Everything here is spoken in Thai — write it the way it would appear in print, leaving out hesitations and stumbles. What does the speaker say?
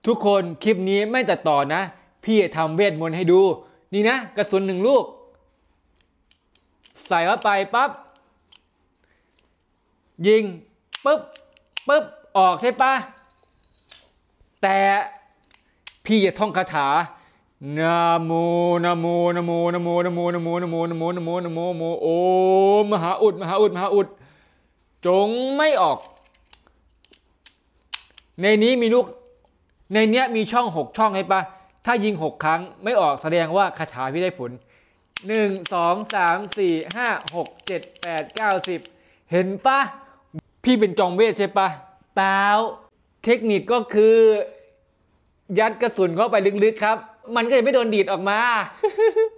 ทุกคนคลิปนี้ไม่ตัดต่อนะพี่จะทำเวทมนต์ให้ดูนี่นะกระสุน1 ลูกใส่เข้าไปปั๊บยิงปึ๊บปึ๊บออกใช่ปะแต่พี่จะท่องคาถานะโมนะโมนะโมนะโมนะโมนะโมนะโมนะโมนะโมนะโมนะโมโอมมหาอุดมหาอุดมหาอุดจงไม่ออกในนี้มีลูกในเนี้ยมีช่อง6 ช่องใช่ปะถ้ายิง6 ครั้งไม่ออกแสดงว่าคาถาพี่ได้ผล1 2 3 4 5 6 7 8 9 10เห็นปะพี่เป็นจอมเวทใช่ปะเปล่าเทคนิคก็คือยัดกระสุนเข้าไปลึกๆครับมันก็จะไม่โดนดีดออกมา